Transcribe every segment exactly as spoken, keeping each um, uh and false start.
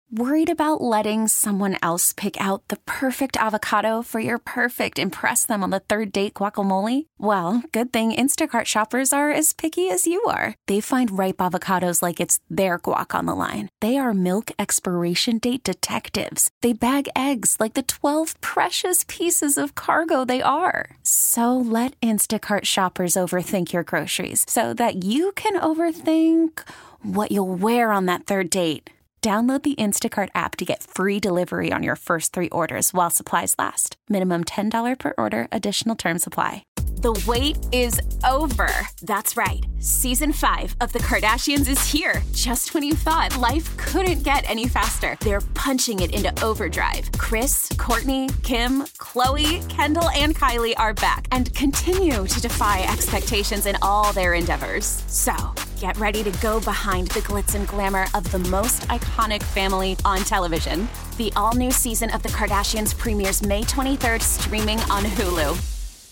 Worried about letting someone else pick out the perfect avocado for your perfect impress them on the third date guacamole? Well, good thing Instacart shoppers are as picky as you are. They find ripe avocados like it's their guac on the line. They are milk expiration date detectives. They bag eggs like the twelve precious pieces of cargo they are. So let Instacart shoppers overthink your groceries so that you can overthink what you'll wear on that third date. Download the Instacart app to get free delivery on your first three orders while supplies last. Minimum ten dollars per order. Additional terms apply. The wait is over. That's right. Season five of The Kardashians is here. Just when you thought life couldn't get any faster, they're punching it into overdrive. Kris, Kourtney, Kim, Khloe, Kendall, and Kylie are back and continue to defy expectations in all their endeavors. So get ready to go behind the glitz and glamour of the most iconic family on television. The all-new season of The Kardashians premieres May twenty-third, streaming on Hulu.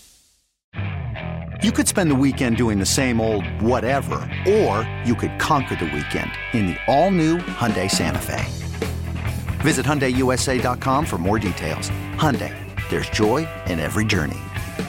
You could spend the weekend doing the same old whatever, or you could conquer the weekend in the all-new Hyundai Santa Fe. Visit Hyundai U S A dot com for more details. Hyundai, there's joy in every journey.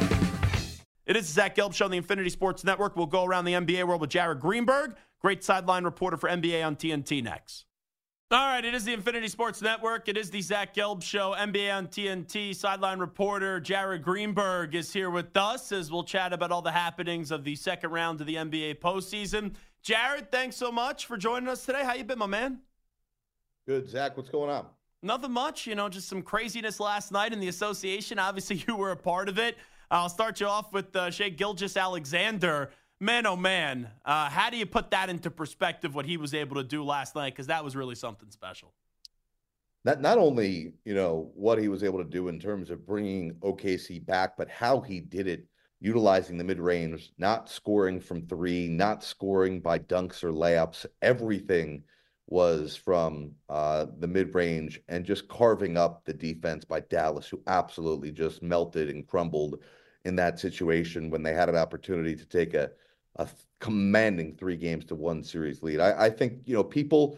It is the Zach Gelb Show on the Infinity Sports Network. We'll go around the N B A world with Jared Greenberg, great sideline reporter for N B A on T N T next. All right, it is the Infinity Sports Network. It is the Zach Gelb Show. N B A on T N T. Sideline reporter Jared Greenberg is here with us as we'll chat about all the happenings of the second round of the N B A postseason. Jared, thanks so much for joining us today. How you been, my man? Good, Zach. What's going on? Nothing much. You know, just some craziness last night in the association. Obviously, you were a part of it. I'll start you off with uh, Shai Gilgeous-Alexander. Man, oh, man, uh, how do you put that into perspective, what he was able to do last night? Because that was really something special. Not, not only, you know, what he was able to do in terms of bringing O K C back, but how he did it, utilizing the mid-range, not scoring from three, not scoring by dunks or layups. Everything was from uh, the mid-range and just carving up the defense by Dallas, who absolutely just melted and crumbled in that situation when they had an opportunity to take a a commanding three games to one series lead. I, I think, you know, people,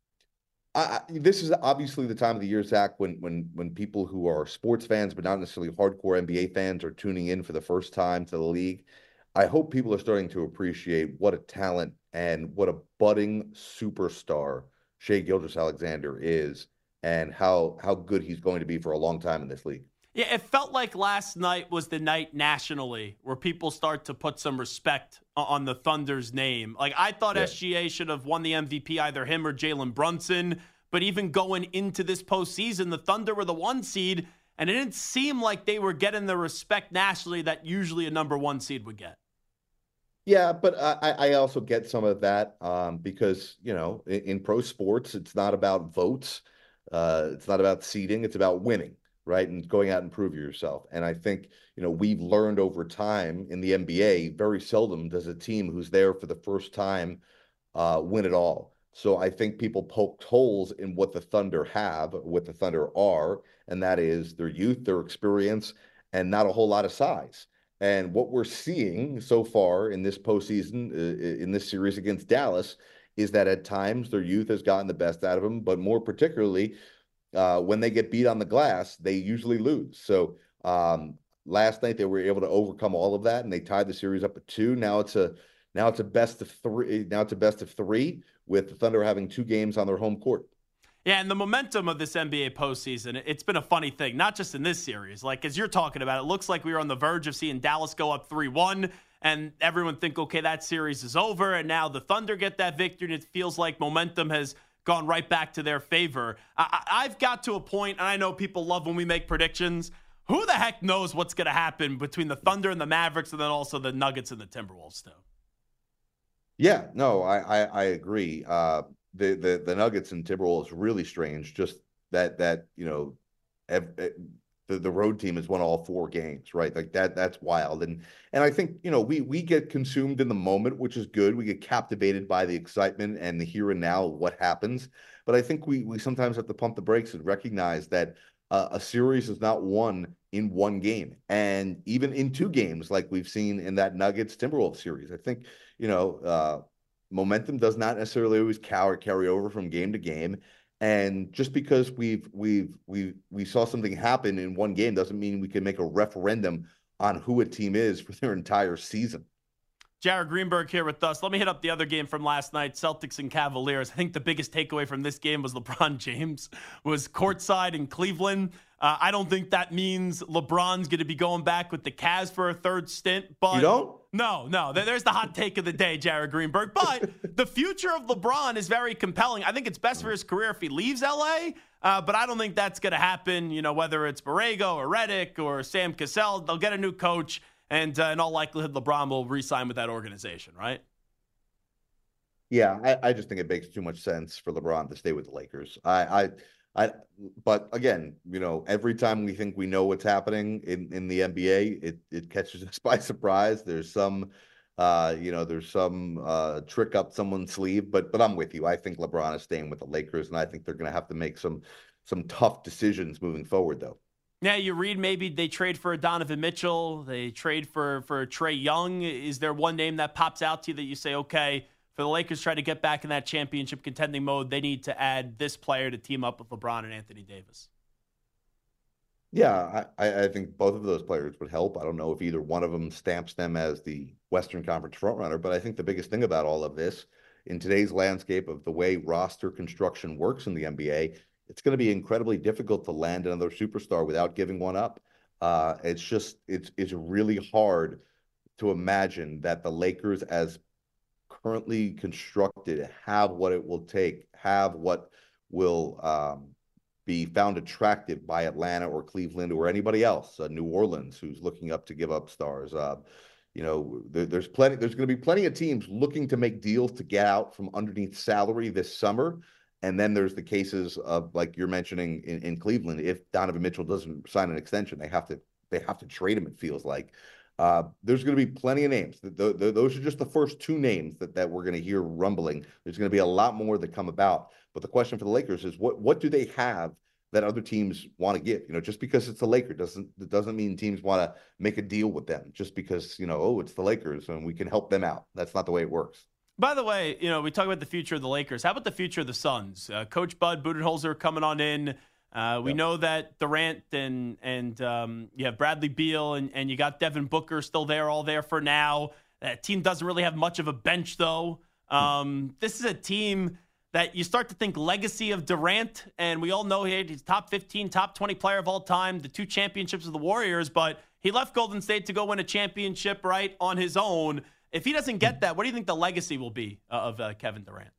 I, I, this is obviously the time of the year, Zach, when, when, when people who are sports fans, but not necessarily hardcore N B A fans, are tuning in for the first time to the league. I hope people are starting to appreciate what a talent and what a budding superstar Shai Gilgeous-Alexander is, and how, how good he's going to be for a long time in this league. Yeah, it felt like last night was the night nationally where people start to put some respect on the Thunder's name. Like, I thought yeah. S G A should have won the M V P, either him or Jalen Brunson. But even going into this postseason, the Thunder were the one seed, and it didn't seem like they were getting the respect nationally that usually a number one seed would get. Yeah, but I, I also get some of that um, because, you know, in, in pro sports, it's not about votes. Uh, it's not about seeding. It's about winning. Right, and going out and prove yourself. And I think, you know, we've learned over time in the N B A, very seldom does a team who's there for the first time uh, win it all. So I think people poked holes in what the Thunder have, what the Thunder are, and that is their youth, their experience, and not a whole lot of size. And what we're seeing so far in this postseason, uh, in this series against Dallas, is that at times their youth has gotten the best out of them, but more particularly, Uh, when they get beat on the glass, they usually lose. So um, last night they were able to overcome all of that, and they tied the series up at two. Now it's a now it's a best of three. Now it's a best of three with the Thunder having two games on their home court. Yeah, and the momentum of this N B A postseason, it's been a funny thing, not just in this series. Like, as you're talking about, it looks like we were on the verge of seeing Dallas go up three one, and everyone think, okay, that series is over, and now the Thunder get that victory, and it feels like momentum has gone right back to their favor. I, I've got to a point, and I know people love when we make predictions. Who the heck knows what's going to happen between the Thunder and the Mavericks, and then also the Nuggets and the Timberwolves too? Yeah, no, I I, I agree. Uh, the the the Nuggets and Timberwolves really strange. Just that that you know, ev- the the road team has won all four games, right? Like that that's wild. And and I think, you know, we we get consumed in the moment, which is good. We get captivated by the excitement and the here and now of what happens. But I think we we sometimes have to pump the brakes and recognize that uh, a series is not won in one game, and even in two games, like we've seen in that Nuggets Timberwolves series. I think, you know, uh, momentum does not necessarily always carry carry over from game to game. And just because we've we've we we saw something happen in one game doesn't mean we can make a referendum on who a team is for their entire season. Jared Greenberg here with us. Let me hit up the other game from last night, Celtics and Cavaliers. I think the biggest takeaway from this game was LeBron James was courtside in Cleveland. Uh, I don't think that means LeBron's going to be going back with the Cavs for a third stint. But you don't? No, no. There's the hot take of the day, Jared Greenberg. But the future of LeBron is very compelling. I think it's best for his career if he leaves L A, uh, but I don't think that's going to happen. You know, whether it's Borrego or Redick or Sam Cassell, they'll get a new coach. And uh, in all likelihood, LeBron will re-sign with that organization, right? Yeah, I, I just think it makes too much sense for LeBron to stay with the Lakers. I, I, I, but again, you know, every time we think we know what's happening in, in the N B A, it it catches us by surprise. There's some, uh, you know, there's some uh, trick up someone's sleeve. But but I'm with you. I think LeBron is staying with the Lakers, and I think they're going to have to make some some tough decisions moving forward, though. Yeah, you read maybe they trade for a Donovan Mitchell, they trade for for Trae Young. Is there one name that pops out to you that you say, okay, for the Lakers try to get back in that championship contending mode, they need to add this player to team up with LeBron and Anthony Davis? Yeah, I, I think both of those players would help. I don't know if either one of them stamps them as the Western Conference frontrunner, but I think the biggest thing about all of this in today's landscape of the way roster construction works in the N B A, it's going to be incredibly difficult to land another superstar without giving one up. Uh, it's just, it's it's really hard to imagine that the Lakers, as currently constructed, have what it will take, have what will um, be found attractive by Atlanta or Cleveland or anybody else, uh, New Orleans, who's looking up to give up stars. Uh, you know, there, there's plenty, there's going to be plenty of teams looking to make deals to get out from underneath salary this summer. And then there's the cases of, like you're mentioning in, in Cleveland, if Donovan Mitchell doesn't sign an extension, they have to they have to trade him, it feels like. Uh, there's going to be plenty of names. The, the, the, those are just the first two names that, that we're going to hear rumbling. There's going to be a lot more that come about. But the question for the Lakers is, what what do they have that other teams want to give? You know, just because it's the Lakers doesn't it doesn't mean teams want to make a deal with them just because, you know, oh, it's the Lakers and we can help them out. That's not the way it works. By the way, you know, we talk about the future of the Lakers. How about the future of the Suns? Uh, Coach Bud Budenholzer coming on in. Uh, we yep. know that Durant and and um, you have Bradley Beal and, and you got Devin Booker still there, all there for now. That team doesn't really have much of a bench, though. Um, this is a team that you start to think legacy of Durant, and we all know he's top fifteen, top twenty player of all time, the two championships of the Warriors, but he left Golden State to go win a championship, right, on his own. If he doesn't get that, what do you think the legacy will be uh, of uh, Kevin Durant?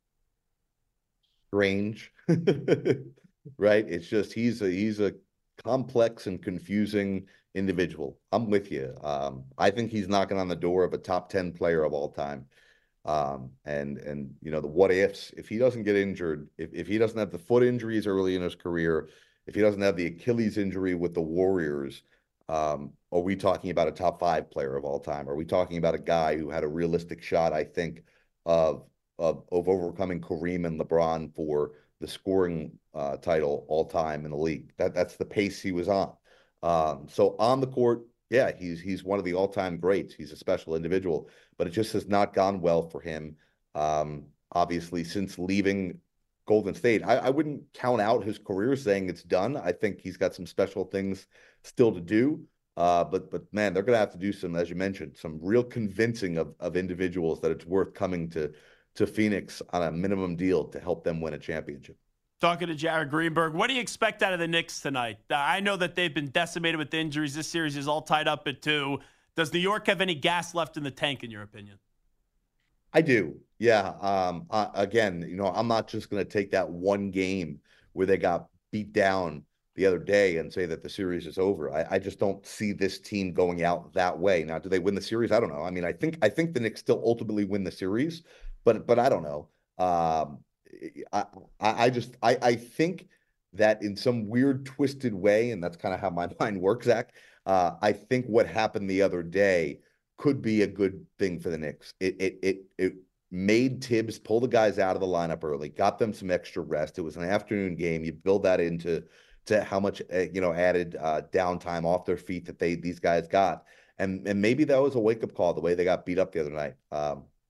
Strange, right? It's just he's a he's a complex and confusing individual. I'm with you. Um, I think he's knocking on the door of a top ten player of all time. Um, and and you know the what ifs. If he doesn't get injured, if if he doesn't have the foot injuries early in his career, if he doesn't have the Achilles injury with the Warriors. Um, are we talking about a top five player of all time? Are we talking about a guy who had a realistic shot, I think, of of, of overcoming Kareem and LeBron for the scoring uh, title all time in the league? That that's the pace he was on. Um, so on the court, yeah, he's he's one of the all-time greats. He's a special individual, but it just has not gone well for him. Um, obviously, since leaving Golden State, I, I wouldn't count out his career saying it's done. I think he's got some special things still to do. Uh, but but man, they're going to have to do some, as you mentioned, some real convincing of of individuals that it's worth coming to to Phoenix on a minimum deal to help them win a championship. Talking to Jared Greenberg, what do you expect out of the Knicks tonight? I know that they've been decimated with injuries. This series is all tied up at two. Does New York have any gas left in the tank, in your opinion? I do. Yeah. Um, uh, again, you know, I'm not just going to take that one game where they got beat down the other day and say that the series is over. I, I just don't see this team going out that way. Now, do they win the series? I don't know. I mean, I think I think the Knicks still ultimately win the series, but but I don't know. Um, I, I I just I I think that in some weird twisted way, and that's kind of how my mind works, Zach. Uh, I think what happened the other day could be a good thing for the Knicks. It it it it made Tibbs pull the guys out of the lineup early, got them some extra rest. It was an afternoon game. You build that into to how much uh, you know added uh, downtime off their feet that they these guys got, and and maybe that was a wake up call the way they got beat up the other night. Um,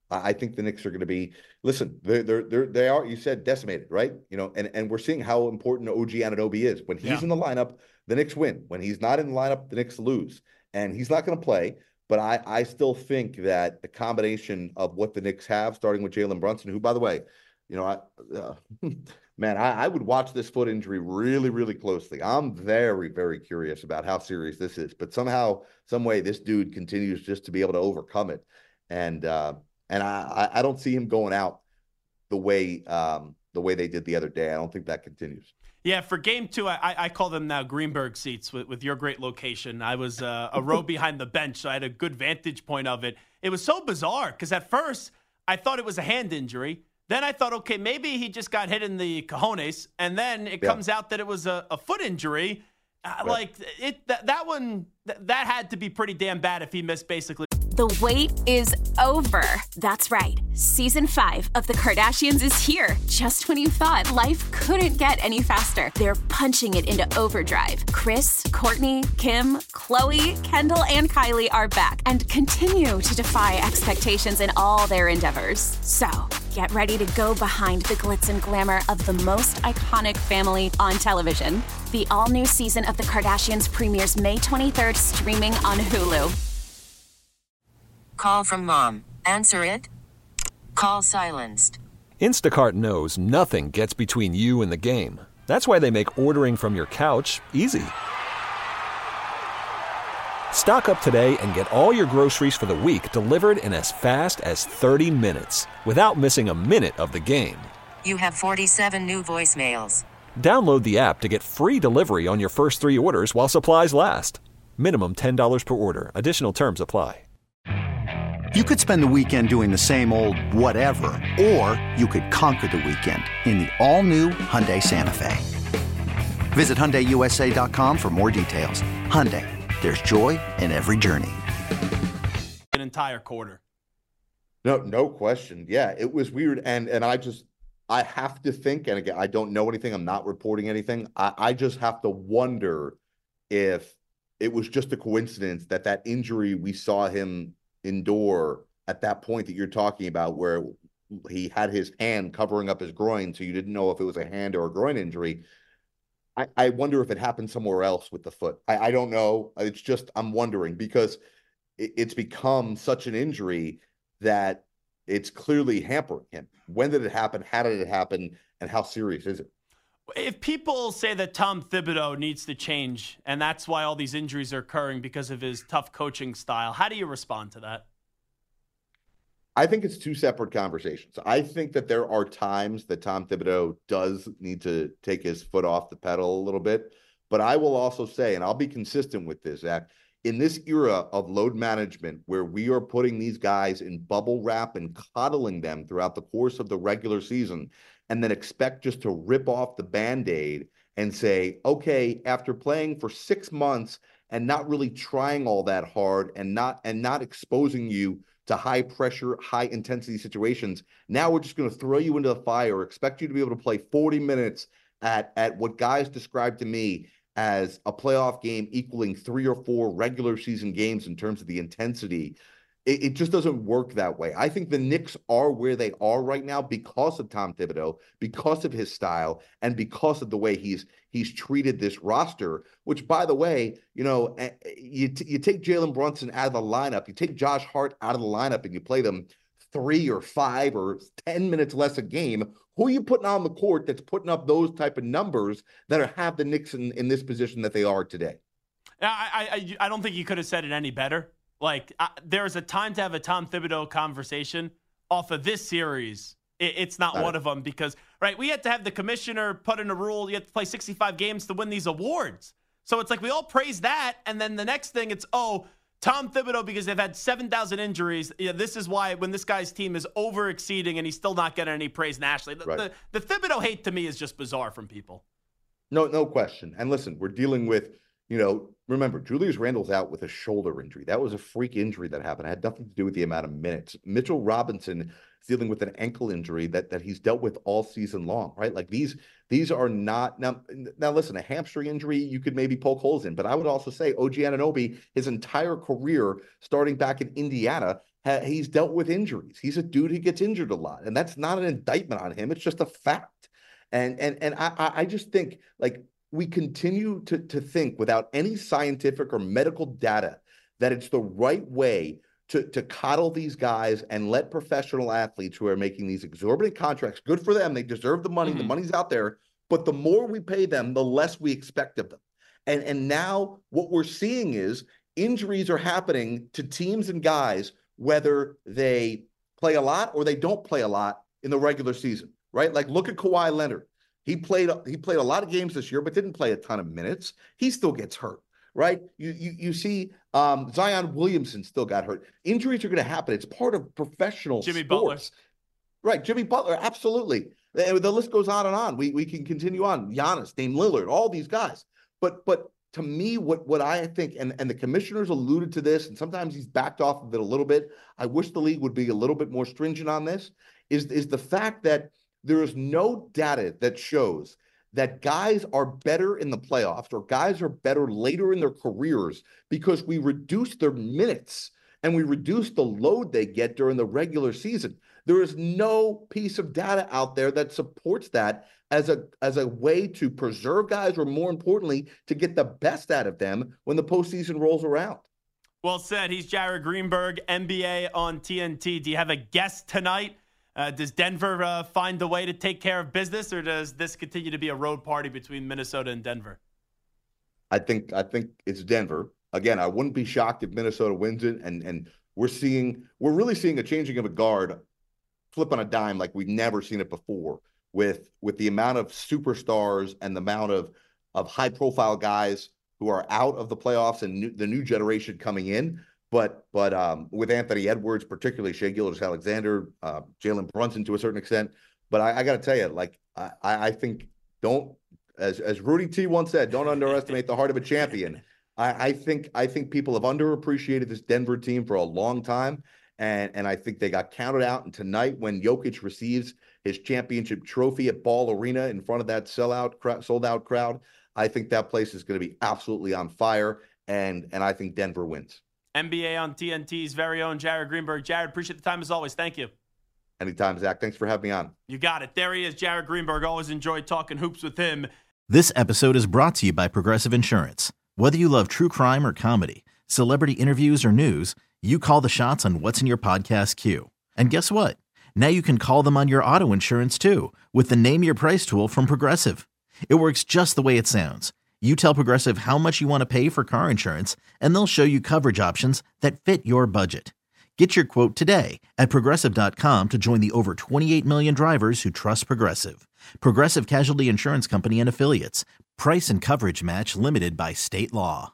I think the Knicks are going to be, listen, they're, they're, they're, they are, you said decimated, right? You know, and, and we're seeing how important O G Anunoby is. When he's Yeah. in the lineup, the Knicks win. When he's not in the lineup, the Knicks lose. And he's not going to play. But I, I still think that the combination of what the Knicks have, starting with Jalen Brunson, who, by the way, you know, I, uh, man, I, I would watch this foot injury really, really closely. I'm very, very curious about how serious this is. But somehow, some way, this dude continues just to be able to overcome it. And, uh, And I, I don't see him going out the way um, the way they did the other day. I don't think that continues. Yeah, for game two, I, I call them now Greenberg seats with, with your great location. I was uh, a row behind the bench, so I had a good vantage point of it. It was so bizarre because at first I thought it was a hand injury. Then I thought, okay, maybe he just got hit in the cojones. And then it Yeah. comes out that it was a, a foot injury. Uh, Right. Like it, that, that one, th- that had to be pretty damn bad if he missed basically. The wait is over. That's right. Season five of The Kardashians is here. Just when you thought life couldn't get any faster, they're punching it into overdrive. Kris, Kourtney, Kim, Khloe, Kendall, and Kylie are back and continue to defy expectations in all their endeavors. So get ready to go behind the glitz and glamour of the most iconic family on television. The all-new season of The Kardashians premieres May twenty-third, streaming on Hulu. Call from mom. Answer it. Call silenced. Instacart knows nothing gets between you and the game. That's why they make ordering from your couch easy. Stock up today and get all your groceries for the week delivered in as fast as thirty minutes without missing a minute of the game. You have forty-seven new voicemails. Download the app to get free delivery on your first three orders while supplies last. Minimum ten dollars per order. Additional terms apply. You could spend the weekend doing the same old whatever, or you could conquer the weekend in the all-new Hyundai Santa Fe. Visit Hyundai U S A dot com for more details. Hyundai, there's joy in every journey. An entire quarter. No, no question. Yeah, it was weird. And and I just, I have to think, and again, I don't know anything. I'm not reporting anything. I, I just have to wonder if it was just a coincidence that that injury we saw him endure at that point that you're talking about, where he had his hand covering up his groin, so you didn't know if it was a hand or a groin injury. I, I wonder if it happened somewhere else with the foot. I, I don't know. It's just, I'm wondering, because it, it's become such an injury that it's clearly hampering him. When did it happen? How did it happen? And how serious is it? If people say that Tom Thibodeau needs to change and that's why all these injuries are occurring because of his tough coaching style, how do you respond to that? I think it's two separate conversations. I think that there are times that Tom Thibodeau does need to take his foot off the pedal a little bit. But I will also say, and I'll be consistent with this, Zach, in this era of load management where we are putting these guys in bubble wrap and coddling them throughout the course of the regular season, and then expect just to rip off the Band-Aid and say, okay, after playing for six months and not really trying all that hard and not and not exposing you to high pressure, high intensity situations, now we're just going to throw you into the fire, expect you to be able to play forty minutes at, at what guys described to me as a playoff game equaling three or four regular season games in terms of the intensity. It, it just doesn't work that way. I think the Knicks are where they are right now because of Tom Thibodeau, because of his style, and because of the way he's he's treated this roster, which, by the way, you know, you, t- you take Jalen Brunson out of the lineup, you take Josh Hart out of the lineup, and you play them three or five or ten minutes less a game. Who are you putting on the court that's putting up those type of numbers that are, have the Knicks in, in this position that they are today? I, I, I don't think you could have said it any better. Like, uh, there's a time to have a Tom Thibodeau conversation off of this series. It, it's not, not one it. of them because, right, we had to have the commissioner put in a rule. You have to play sixty-five games to win these awards. So it's like we all praise that. And then the next thing, it's, oh, Tom Thibodeau, because they've had seven thousand injuries. Yeah, this is why when this guy's team is over-exceeding and he's still not getting any praise nationally. The, right. the, the Thibodeau hate to me is just bizarre from people. No, no question. And listen, we're dealing with, you know, remember, Julius Randle's out with a shoulder injury. That was a freak injury that happened. It had nothing to do with the amount of minutes. Mitchell Robinson is dealing with an ankle injury that that he's dealt with all season long, right? Like these, these are not now. Now, listen, a hamstring injury you could maybe poke holes in, but I would also say O G Anunoby, his entire career, starting back in Indiana, ha- he's dealt with injuries. He's a dude who gets injured a lot, and that's not an indictment on him. It's just a fact. And and and I I just think like we continue to to think without any scientific or medical data that it's the right way to to coddle these guys and let professional athletes who are making these exorbitant contracts, good for them, they deserve the money, mm-hmm. the money's out there, but the more we pay them, the less we expect of them. And and now what we're seeing is injuries are happening to teams and guys, whether they play a lot or they don't play a lot in the regular season, right? Like look at Kawhi Leonard. He played he played a lot of games this year, but didn't play a ton of minutes. He still gets hurt. Right, you you you see, um, Zion Williamson still got hurt. Injuries are going to happen. It's part of professional Jimmy sports. Butler, right? Jimmy Butler, absolutely. The, the list goes on and on. We we can continue on. Giannis, Dame Lillard, all these guys. But but to me, what what I think, and and the commissioners alluded to this, and sometimes he's backed off of it a little bit. I wish the league would be a little bit more stringent on this. Is is the fact that there is no data that shows that guys are better in the playoffs or guys are better later in their careers because we reduce their minutes and we reduce the load they get during the regular season. There is no piece of data out there that supports that as a as a way to preserve guys, or more importantly, to get the best out of them when the postseason rolls around. Well said. He's Jared Greenberg, N B A on T N T. Do you have a guest tonight? Uh, does Denver uh, find a way to take care of business, or does this continue to be a road party between Minnesota and Denver? I think I think it's Denver. Again, I wouldn't be shocked if Minnesota wins it, and and we're seeing we're really seeing a changing of a guard, flip on a dime like we've never seen it before, with with the amount of superstars and the amount of of high profile guys who are out of the playoffs and new, the new generation coming in. But but um, with Anthony Edwards, particularly Shai Gilgeous-Alexander, uh, Jalen Brunson to a certain extent. But I, I got to tell you, like I, I think don't, as as Rudy T once said, don't underestimate the heart of a champion. I, I think I think people have underappreciated this Denver team for a long time, and and I think they got counted out. And tonight, when Jokic receives his championship trophy at Ball Arena in front of that sellout crowd, sold out crowd, I think that place is going to be absolutely on fire. And and I think Denver wins. N B A on T N T's very own Jared Greenberg. Jared, appreciate the time as always. Thank you. Anytime, Zach. Thanks for having me on. You got it. There he is, Jared Greenberg. Always enjoyed talking hoops with him. This episode is brought to you by Progressive Insurance. Whether you love true crime or comedy, celebrity interviews or news, you call the shots on what's in your podcast queue. And guess what? Now you can call them on your auto insurance too with the Name Your Price tool from Progressive. It works just the way it sounds. You tell Progressive how much you want to pay for car insurance, and they'll show you coverage options that fit your budget. Get your quote today at Progressive dot com to join the over twenty-eight million drivers who trust Progressive. Progressive Casualty Insurance Company and Affiliates. Price and coverage match limited by state law.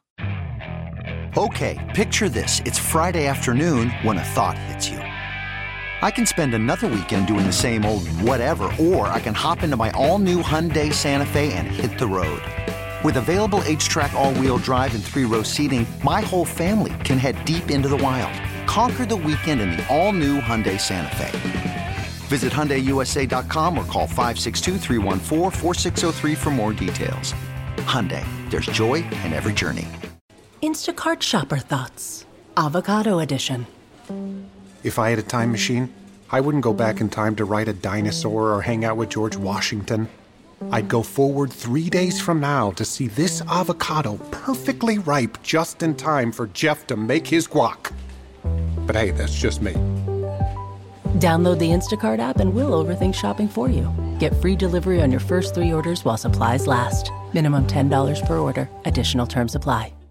Okay, picture this. It's Friday afternoon when a thought hits you. I can spend another weekend doing the same old whatever, or I can hop into my all-new Hyundai Santa Fe and hit the road. With available H-Track all-wheel drive and three-row seating, my whole family can head deep into the wild. Conquer the weekend in the all-new Hyundai Santa Fe. Visit Hyundai U S A dot com or call five six two, three one four, four six zero three for more details. Hyundai, there's joy in every journey. Instacart Shopper Thoughts. Avocado Edition. If I had a time machine, I wouldn't go back in time to ride a dinosaur or hang out with George Washington. I'd go forward three days from now to see this avocado perfectly ripe just in time for Jeff to make his guac. But hey, that's just me. Download the Instacart app and we'll overthink shopping for you. Get free delivery on your first three orders while supplies last. Minimum ten dollars per order. Additional terms apply.